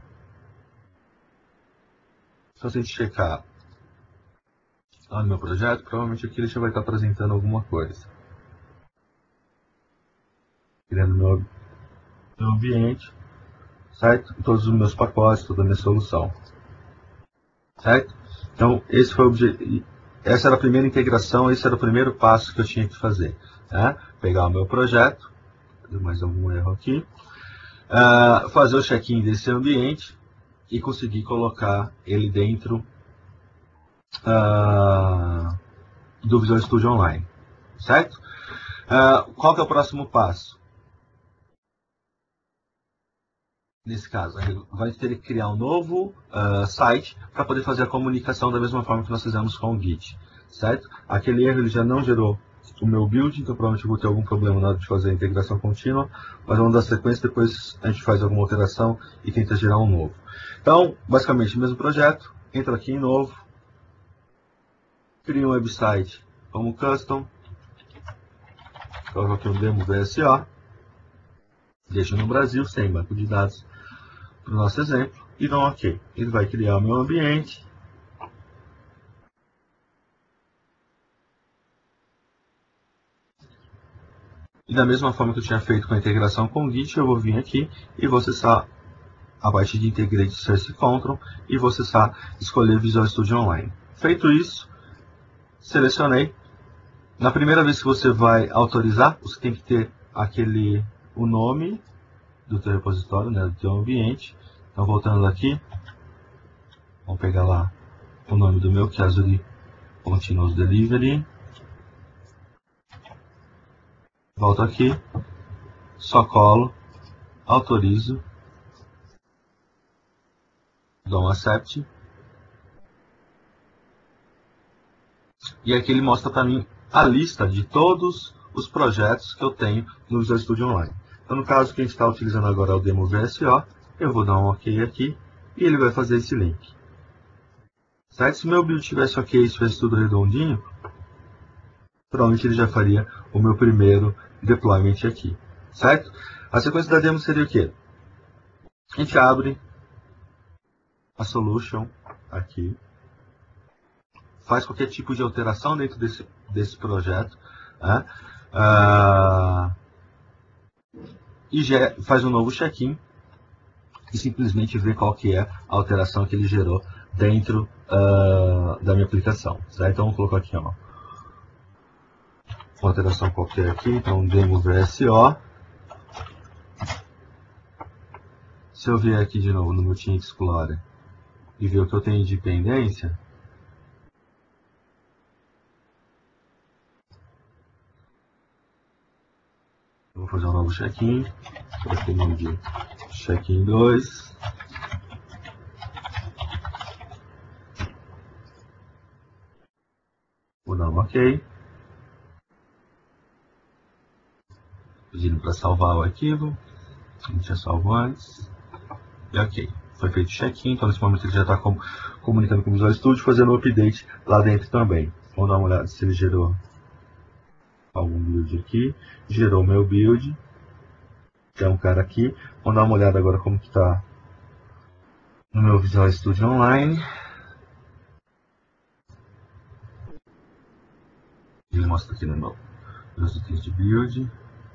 Se a gente checar lá no meu projeto, provavelmente aqui ele já vai estar apresentando alguma coisa. Criando meu ambiente, certo? Todos os meus pacotes, toda a minha solução, certo? Então, esse foi o objetivo. Essa era a primeira integração, esse era o primeiro passo que eu tinha que fazer. Né? Pegar o meu projeto, fazer mais algum erro aqui, fazer o check-in desse ambiente e conseguir colocar ele dentro do Visual Studio Online. Certo? Qual que é o próximo passo? Nesse caso, a gente vai ter que criar um novo site para poder fazer a comunicação da mesma forma que nós fizemos com o Git, certo? Aquele erro ele já não gerou o meu build, então provavelmente eu vou ter algum problema na hora de fazer a integração contínua, mas vamos dar sequência, depois a gente faz alguma alteração e tenta gerar um novo. Então, basicamente, o mesmo projeto, entra aqui em novo, cria um website como custom, coloco aqui um demo VSO, deixo no Brasil, sem banco de dados, para o nosso exemplo, e dá um OK. Ele vai criar o meu ambiente. E da mesma forma que eu tinha feito com a integração com o Git, eu vou vir aqui e vou acessar a parte de Integrate Source Control e vou acessar escolher Visual Studio Online. Feito isso, selecionei. Na primeira vez que você vai autorizar, você tem que ter o nome do teu repositório, né, do teu ambiente. Então, voltando aqui, vamos pegar lá o nome do meu, que é Azure Continuous Delivery. Volto aqui, só colo, autorizo, dou um accept. E aqui ele mostra para mim a lista de todos os projetos que eu tenho no Visual Studio Online. Então, no caso que a gente está utilizando agora é o Demo VSO, eu vou dar um OK aqui e ele vai fazer esse link. Certo? Se o meu build tivesse OK, estivesse tudo redondinho, provavelmente ele já faria o meu primeiro deployment aqui. Certo? A sequência da demo seria o quê? A gente abre a solution aqui, faz qualquer tipo de alteração dentro desse projeto, né? E faz um novo check-in e simplesmente vê qual que é a alteração que ele gerou dentro da minha aplicação. Certo? Então vamos colocar aqui uma alteração qualquer aqui, então demo VSO. Se eu vier aqui de novo no meu Team Explorer e ver o que eu tenho de dependência, eu vou fazer um novo check-in, coloquei o nome de check-in 2. Vou dar um OK. Pedindo para salvar o arquivo, a gente já salvou antes. E OK. foi feito check-in, então nesse momento ele já está comunicando com o Visual Studio, fazendo o update lá dentro também. Vamos dar uma olhada se ele gerou algum build aqui. Gerou meu build. Tem um cara aqui. Vamos dar uma olhada agora como que está no meu Visual Studio Online. Ele mostra aqui no meu meus itens de build.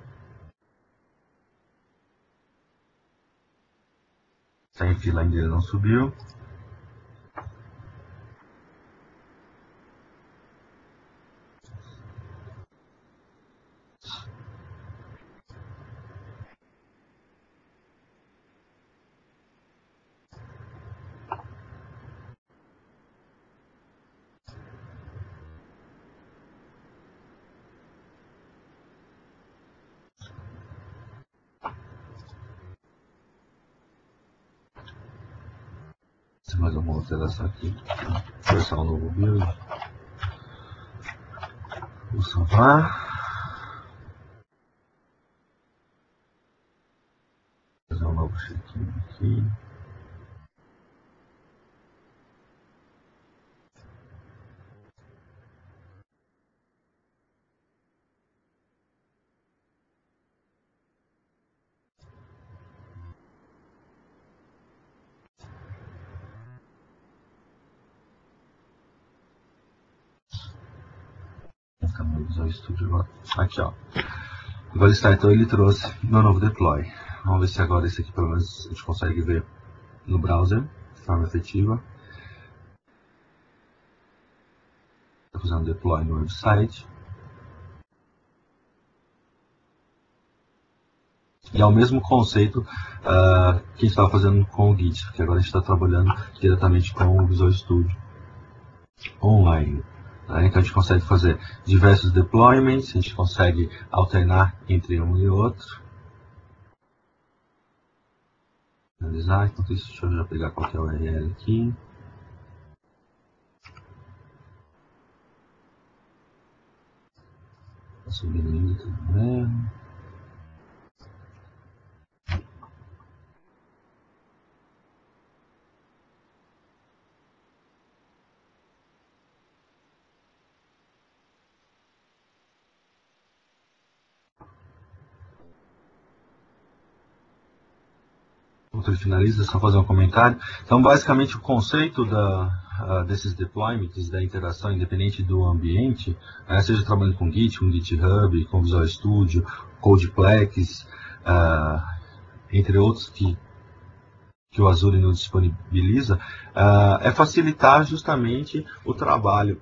Está em fila, ainda ele não subiu. Mais uma alteração aqui. Vou começar um novo build. Vou salvar. Fazer um novo check-in aqui. Vamos usar o Studio agora. Aqui, ó. Agora está, então ele trouxe meu novo deploy. Vamos ver se agora esse aqui pelo menos a gente consegue ver no browser de forma efetiva. Estou fazendo deploy no website. E é o mesmo conceito que a gente estava fazendo com o Git, porque agora a gente está trabalhando diretamente com o Visual Studio Online. Então a gente consegue fazer diversos deployments, a gente consegue alternar entre um e outro. Analisar, enquanto isso, deixa eu já pegar qualquer URL aqui. Tá subindo ainda também. Ele finaliza, só fazer um comentário. Então, basicamente, o conceito desses deployments, da interação independente do ambiente, seja trabalhando com Git, com GitHub, com Visual Studio, Codeplex, entre outros que o Azure nos disponibiliza, é facilitar justamente o trabalho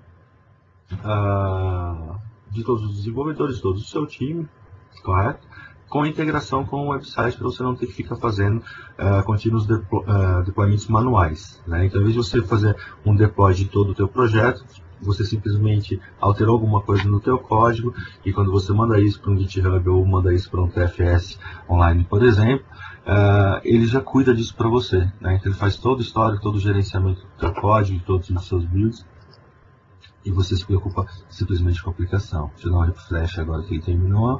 de todos os desenvolvedores, de todo o seu time, correto? Com a integração com o website, para você não ter que ficar fazendo contínuos deployments manuais. Né? Então, ao invés de você fazer um deploy de todo o teu projeto, você simplesmente alterou alguma coisa no teu código, e quando você manda isso para um GitHub ou manda isso para um TFS online, por exemplo, ele já cuida disso para você. Né? Então, ele faz todo o histórico, todo o gerenciamento do teu código, de todos os seus builds, e você se preocupa simplesmente com a aplicação. Deixa eu dar um refresh agora que ele terminou.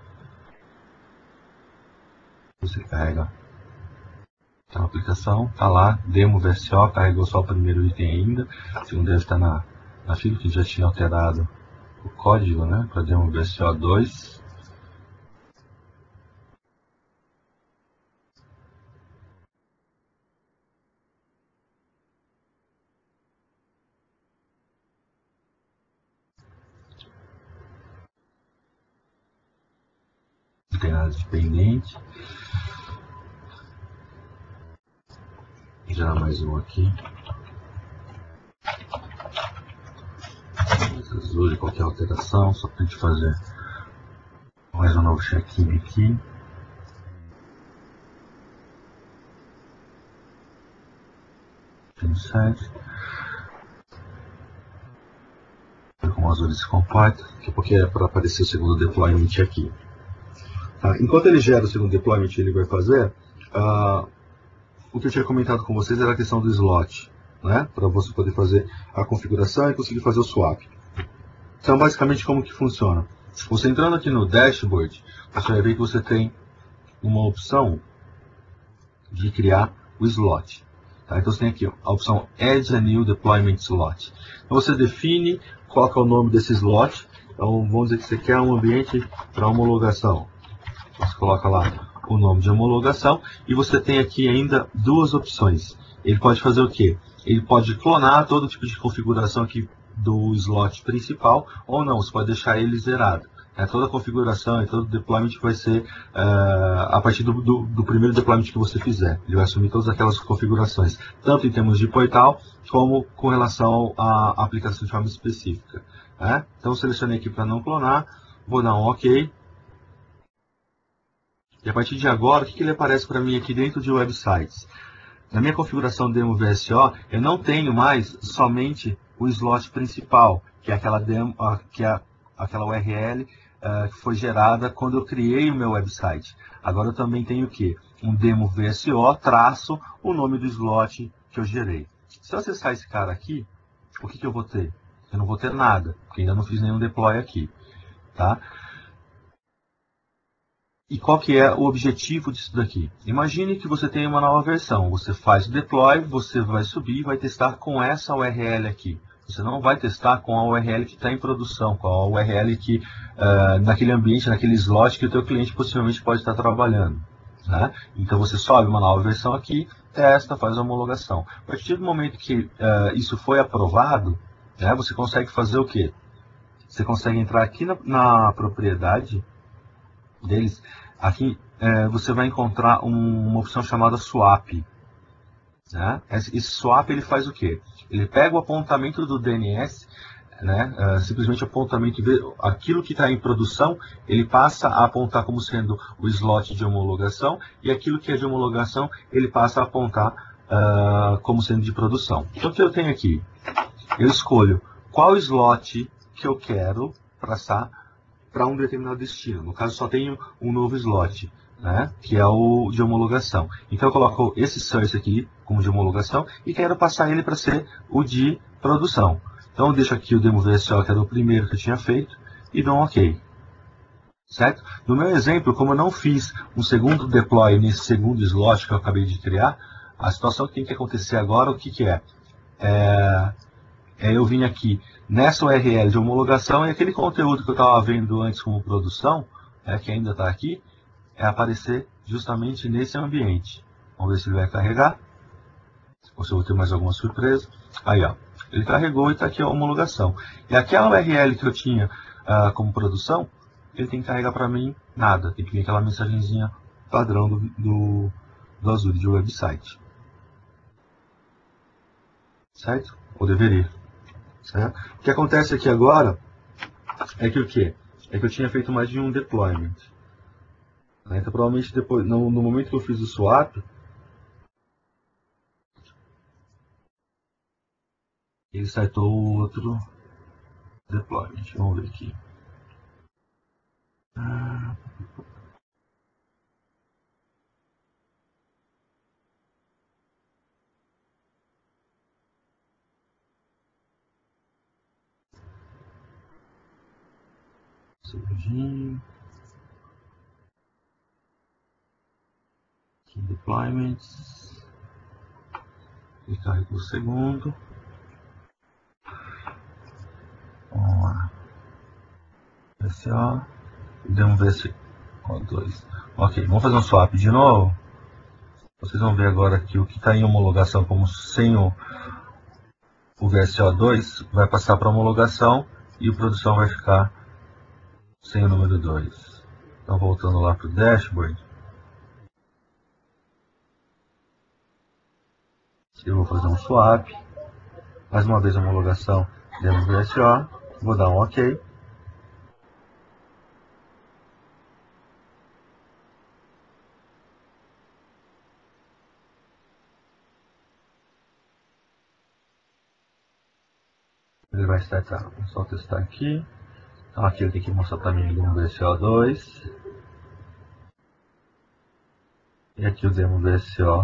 Você carrega a aplicação, está lá, demo VSO, carregou só o primeiro item ainda, o segundo deve estar na fila, que já tinha alterado o código, né, para demo VSO 2. Não tem nada de pendente. Já mais um aqui. Azul de qualquer alteração, só para a gente fazer mais um novo check-in aqui. Tem 7. Como o Azul se comporta, porque é para aparecer o segundo deployment aqui. Enquanto ele gera o segundo deployment, ele vai fazer. O que eu tinha comentado com vocês era a questão do slot, né? Para você poder fazer a configuração e conseguir fazer o swap. Então, basicamente, como que funciona? Você entrando aqui no dashboard, você vai ver que você tem uma opção de criar o slot. Tá? Então você tem aqui a opção Add a New Deployment Slot. Então você define qual que é o nome desse slot. Então vamos dizer que você quer um ambiente para homologação. Você coloca lá o nome de homologação e você tem aqui ainda duas opções. Ele pode fazer o quê? Ele pode clonar todo tipo de configuração aqui do slot principal ou não, você pode deixar ele zerado. Toda a configuração e todo o deployment vai ser a partir do primeiro deployment que você fizer. Ele vai assumir todas aquelas configurações, tanto em termos de portal, como com relação à aplicação de forma específica. Então, selecionei aqui para não clonar, vou dar um OK. E a partir de agora, o que ele aparece para mim aqui dentro de websites? Na minha configuração Demo VSO, eu não tenho mais somente o slot principal, que é aquela, aquela URL que foi gerada quando eu criei o meu website. Agora eu também tenho o quê? Um Demo VSO traço o nome do slot que eu gerei. Se eu acessar esse cara aqui, o que eu vou ter? Eu não vou ter nada, porque ainda não fiz nenhum deploy aqui. Tá? E qual que é o objetivo disso daqui? Imagine que você tem uma nova versão. Você faz o deploy, você vai subir e vai testar com essa URL aqui. Você não vai testar com a URL que está em produção, com a URL que, naquele ambiente, naquele slot que o teu cliente possivelmente pode estar trabalhando. Né? Então você sobe uma nova versão aqui, testa, faz a homologação. A partir do momento que isso foi aprovado, né, você consegue fazer o quê? Você consegue entrar aqui na propriedade deles. Aqui você vai encontrar uma opção chamada Swap. Né? Esse swap ele faz o quê? Ele pega o apontamento do DNS, né? Simplesmente o apontamento aquilo que está em produção, ele passa a apontar como sendo o slot de homologação, e aquilo que é de homologação, ele passa a apontar como sendo de produção. Então o que eu tenho aqui? Eu escolho qual slot que eu quero passar para um determinado destino. No caso, só tenho um novo slot, né, que é o de homologação. Então eu coloco esse source aqui como de homologação e quero passar ele para ser o de produção. Então eu deixo aqui o Demo VSO, que era o primeiro que eu tinha feito, e dou um OK. Certo? No meu exemplo, como eu não fiz um segundo deploy nesse segundo slot que eu acabei de criar, a situação que tem que acontecer agora, o que é? Eu vim aqui nessa URL de homologação e aquele conteúdo que eu estava vendo antes como produção, que ainda está aqui, aparecer justamente nesse ambiente. Vamos ver se ele vai carregar, ou se eu vou ter mais alguma surpresa. Aí, ó, ele carregou e está aqui a homologação. E aquela URL que eu tinha como produção, ele tem que carregar para mim nada. Tem que vir aquela mensagenzinha padrão do Azure de website. Certo? Ou deveria. O que acontece aqui agora é que o quê? É que eu tinha feito mais de um deployment. Então provavelmente depois, no momento que eu fiz o swap, ele startou outro deployment. Vamos ver aqui. Segundinho. Aqui, deployments. E carrega o segundo. Vamos lá. VSO. Demos VSO2. Ok, vamos fazer um swap de novo. Vocês vão ver agora que o que está em homologação como sem o VSO2 vai passar para homologação e o produção vai ficar sem o número 2. Então voltando lá para o dashboard, eu vou fazer um swap, mais uma vez a homologação dentro do VSO, vou dar um OK. Ele vai startar, vou só testar aqui. Então aqui eu tenho que mostrar para mim o demo VSO2. E aqui o demo VSO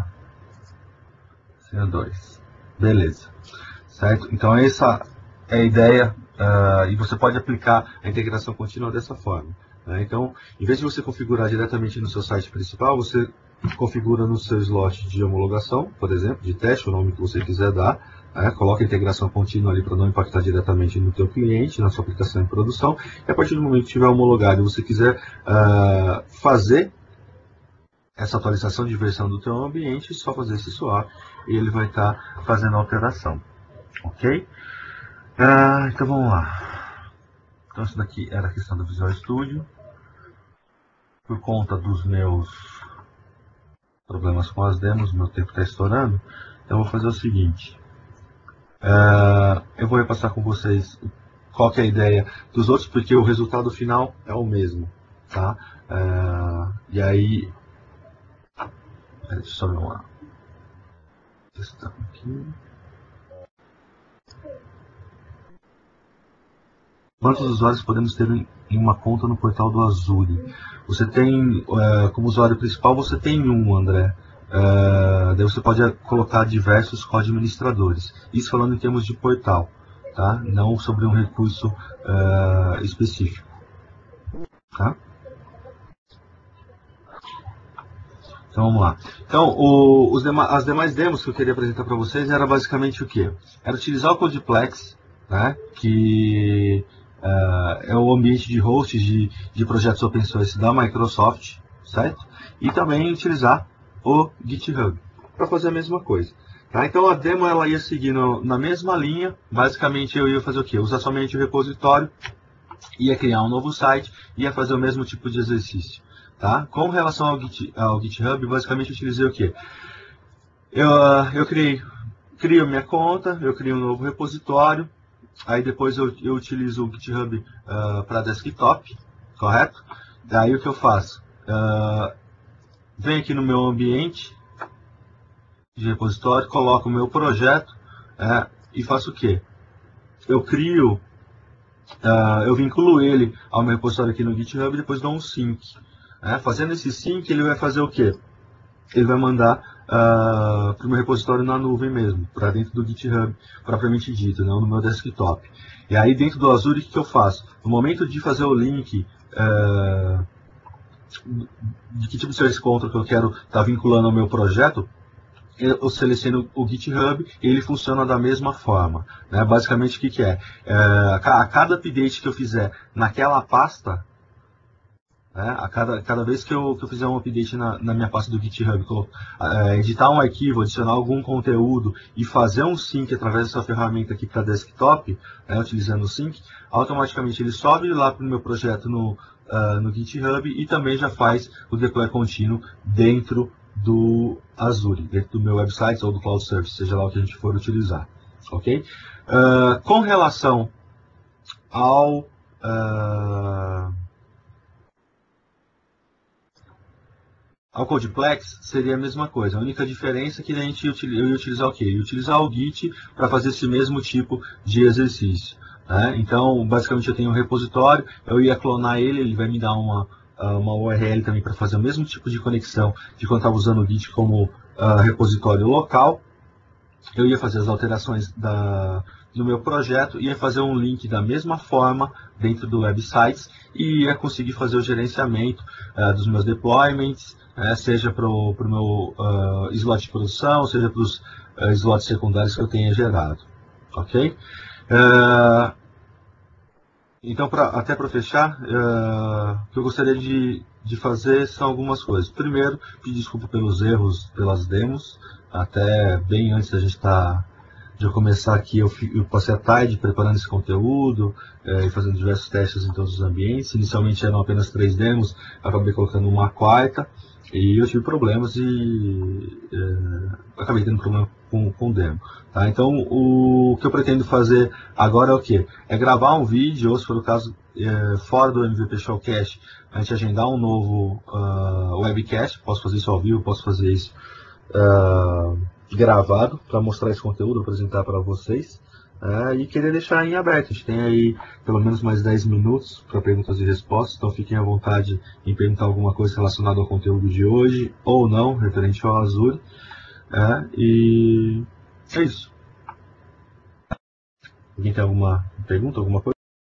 CO2. Beleza. Certo? Então essa é a ideia, e você pode aplicar a integração contínua dessa forma. né? Então, em vez de você configurar diretamente no seu site principal, você configura no seu slot de homologação, por exemplo, de teste, o nome que você quiser dar, né? Coloca a integração contínua ali para não impactar diretamente no teu cliente, na sua aplicação em produção, e a partir do momento que estiver homologado e você quiser fazer essa atualização de versão do teu ambiente, só fazer esse swap e ele vai estar fazendo a alteração, ok? Então vamos lá. Então isso daqui era a questão do Visual Studio. Por conta dos meus problemas com as demos, meu tempo está estourando, então eu vou fazer o seguinte. Eu vou repassar com vocês qual que é a ideia dos outros, porque o resultado final é o mesmo, tá? E aí... Deixa eu só ver uma... Testar aqui. Quantos usuários podemos ter em uma conta no portal do Azure? Você tem, como usuário principal, você tem um, André. Daí você pode colocar diversos co-administradores. Isso falando em termos de portal, tá? Não sobre um recurso específico. Tá? Então vamos lá. Então, as demais demos que eu queria apresentar para vocês era basicamente o quê? Era utilizar o Codeplex, né, que é o ambiente de hosts de projetos open source da Microsoft, certo? E também utilizar o GitHub para fazer a mesma coisa. Tá? Então a demo ela ia seguir na mesma linha. Basicamente eu ia fazer o quê? Usar somente o repositório, ia criar um novo site, ia fazer o mesmo tipo de exercício. Tá? Com relação ao GitHub, basicamente eu utilizei o quê? Eu crio minha conta, eu crio um novo repositório, aí depois eu utilizo o GitHub para desktop, correto? Daí o que eu faço? Venho aqui no meu ambiente de repositório, coloco o meu projeto e faço o quê? Eu crio, eu vinculo ele ao meu repositório aqui no GitHub e depois dou um sync. Fazendo esse sync, ele vai fazer o quê? Ele vai mandar para o meu repositório na nuvem mesmo, para dentro do GitHub, propriamente dito, não no meu desktop. E aí dentro do Azure, o que eu faço? No momento de fazer o link de que tipo de service control que eu quero estar vinculando ao meu projeto, eu seleciono o GitHub e ele funciona da mesma forma. Né? Basicamente, o que é? A cada update que eu fizer naquela pasta, cada vez que eu fizer um update na minha pasta do GitHub, editar um arquivo, adicionar algum conteúdo e fazer um sync através dessa ferramenta aqui para desktop, utilizando o sync, automaticamente ele sobe lá para o meu projeto no GitHub e também já faz o deploy contínuo dentro do Azure, dentro do meu website ou do Cloud Service, seja lá o que a gente for utilizar. Ok? Com relação ao Codeplex seria a mesma coisa. A única diferença é que eu ia utilizar o quê? Eu ia utilizar o Git para fazer esse mesmo tipo de exercício. Então, basicamente eu tenho um repositório, eu ia clonar ele, ele vai me dar uma URL também para fazer o mesmo tipo de conexão de quando estava usando o Git como repositório local. Eu ia fazer as alterações no meu projeto, ia fazer um link da mesma forma dentro do websites e ia conseguir fazer o gerenciamento dos meus deployments, seja para o meu slot de produção, seja para os slots secundários que eu tenha gerado. Ok? Então, até para fechar, o que eu gostaria de fazer são algumas coisas. Primeiro, pedir desculpa pelos erros, pelas demos. Até bem antes de eu começar aqui, eu passei a tarde preparando esse conteúdo e fazendo diversos testes em todos os ambientes. Inicialmente eram apenas 3 demos, acabei colocando uma quarta e eu tive problemas e acabei tendo problema com demo. Tá? Então, o que eu pretendo fazer agora é o quê? É gravar um vídeo, ou se for o caso, fora do MVP Showcast, a gente agendar um novo webcast. Posso fazer isso ao vivo, posso fazer isso gravado para mostrar esse conteúdo, apresentar para vocês e querer deixar em aberto. A gente tem aí pelo menos mais 10 minutos para perguntas e respostas, então fiquem à vontade em perguntar alguma coisa relacionada ao conteúdo de hoje ou não, referente ao Azure. E é isso. Alguém tem alguma pergunta, alguma coisa?